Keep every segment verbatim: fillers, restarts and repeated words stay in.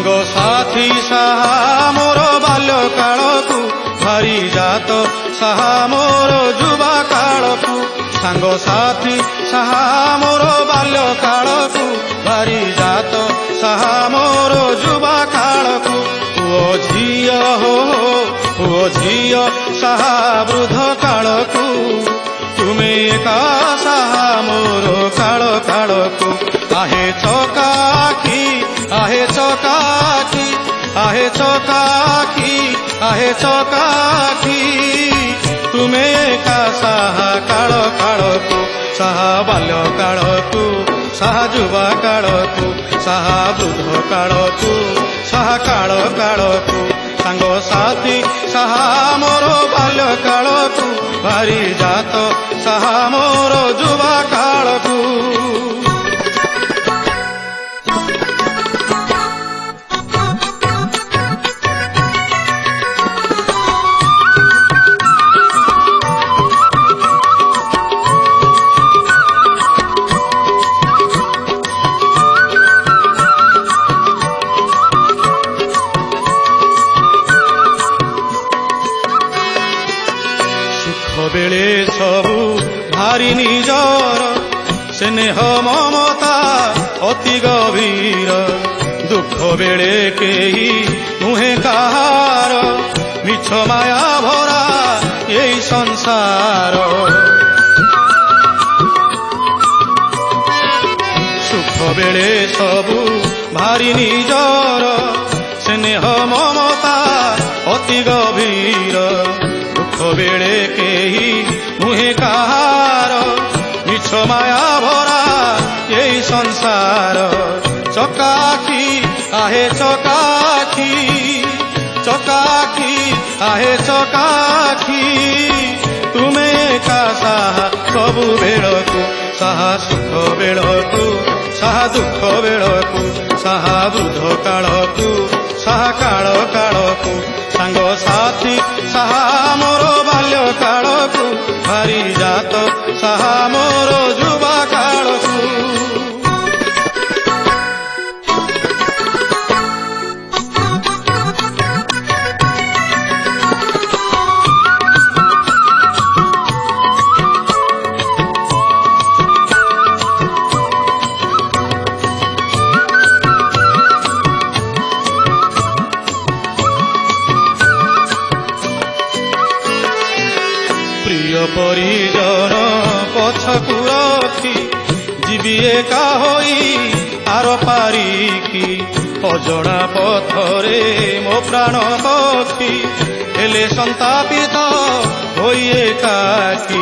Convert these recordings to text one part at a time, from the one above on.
ସାଙ୍ଗ ସାଥୀ ସାହା ମୋର ବାଲ୍ୟ କାଳକୁ ଭାରି ଜାତ ସାହା ମୋର ଯୁବା କାଳକୁ ସାଙ୍ଗ ସାଥୀ ସାହା ମୋର ବାଲ୍ୟ କାଳକୁ ଭାରି ଜାତ ସାହା ମୋର ଯୁବା କାଳକୁ ପୁଅ ଝିଅ ହୋ ପୁଅ ଝିଅ ସାହା ବୃଦ୍ଧ କାଳକୁ ତୁମେ ଏକା ସାହା ମୋର କାଳ କାଳକୁ आहे ଚକାଖି आहे ଚକାଖି आहे ଚକାଖି आहे ଚକାଖି ତୁମେ ଏକା ସାହା କାଳ କାଳକୁ ସାହା ବାଲ୍ୟ କାଳକୁ ସାହା ଯୁବା କାଳକୁ ସାହା ବୃଦ୍ଧ କାଳକୁ ସାହା କାଳ କାଳକୁ ସାଙ୍ଗ ସାଥୀ ସାହା ମୋର ବାଲ୍ୟ କାଳକୁ ଭାରି ଜାତ ସାହା ମୋର ଯୁବା କାଳକୁ ବେଳେ ସବୁ ଭାରି ନିଜର ସ୍ନେହ ମମତା ଅତି ଗଭୀର ଦୁଃଖ ବେଳେ କେହି ନୁହେଁ କାହାର ମିଛ ମାୟା ଭରା ଏଇ ସଂସାର ସୁଖ ବେଳେ ସବୁ ଭାରି ନିଜର ସ୍ନେହ ମମତା ଅତି ଗଭୀର ବେଳେ କେହି ନୁହେଁ କାହାର ମିଛ ମାୟା ଭରା ଏଇ ସଂସାର ଚକାଖି आहे ଚକାଖି ଚକାଖି आहे ଚକାଖି ତୁମେ ଏକା ସାହା ସବୁ ବେଳକୁ ସାହା ସୁଖ ବେଳକୁ ସାହା ଦୁଃଖ ବେଳକୁ ସାହା ବୃଦ୍ଧ କାଳକୁ ସାହା କାଳ କାଳକୁ ସାଙ୍ଗ ସାଥୀ ସାହା ମୋର ବାଲ୍ୟ କାଳକୁ ଭାରି ଜାତ ସାହା ମୋର ଯୁବା କାଳକୁ ପରିଜନ ପଛକୁ ରଖି ଯିବି ଏକା ହୋଇ ଆର ପାରିକି ଅଜଣା ପଥରେ ମୋ ପ୍ରାଣ ପକ୍ଷୀ ହେଲେ ସନ୍ତାପିତ ହୋଇ ଏକାକୀ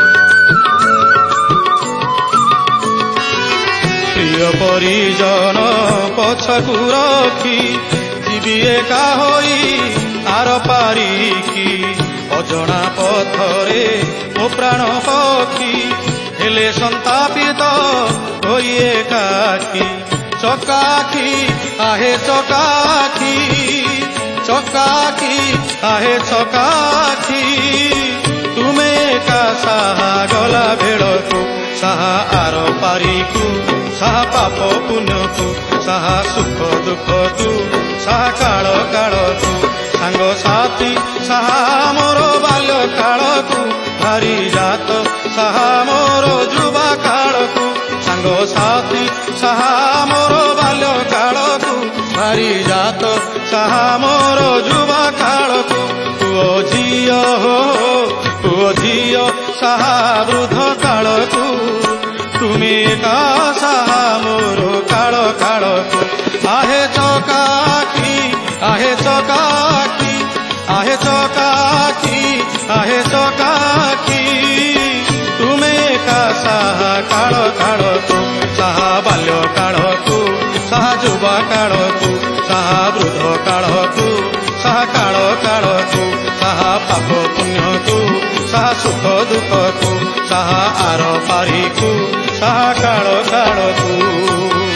ପ୍ରିୟ ପରିଜନ ପଛକୁ ରଖି ଯିବି ଏକା ହୋଇ ଆର ପାରିକି ଅଜଣା ପଥରେ ମୋ ପ୍ରାଣ ପକ୍ଷୀ ହେଲେ ସନ୍ତାପିତ ହୋଇ ଏକାକୀ ଚକାଖି आहे ଚକାଖି ଚକାଖି आहे ଚକାଖି ତୁମେ ଏକା ସାହା ଗଲା ବେଳକୁ ସାହା ଆର ପାରିକୁ ସାହା ପାପ ପୁଣ୍ୟକୁ ସାହା ସୁଖ ଦୁଃଖକୁ ସାହା କାଳ କାଳକୁ ସାଙ୍ଗ ସାଥୀ ସାହା ମୋର ବାଲ୍ୟ କାଳକୁ ଭାରି ଜାତ ସାହା ମୋର ଯୁବା କାଳକୁ ସାଙ୍ଗ ସାଥୀ ସାହା ମୋର ବାଲ୍ୟ କାଳକୁ ଭାରି ଜାତ ସାହା ମୋର ଯୁବା କାଳକୁ ପୁଅ ଝିଅ ହୋ ପୁଅ ଝିଅ ସାହା ବୃଦ୍ଧ କାଳକୁ ତୁମେ ଏକା ସାହା ମୋର କାଳ କାଳକୁ आहे ଚକାଖି आहे ଚକାଖି आहे ଚକାଖି आहे ଚକାଖି ତୁମେ ଏକା ସାହା କାଳ କାଳକୁ ସାହା ବାଲ୍ୟ କାଳକୁ ସାହା ଯୁବା କାଳକୁ ସାହା ବୃଦ୍ଧ କାଳକୁ ସାହା କାଳ କାଳକୁ ସାହା ପାପ ପୁଣ୍ୟକୁ ସାହା ସୁଖ ଦୁଃଖକୁ ସାହା ଆର ପାରିକୁ ସାହା କାଳ କାଳକୁ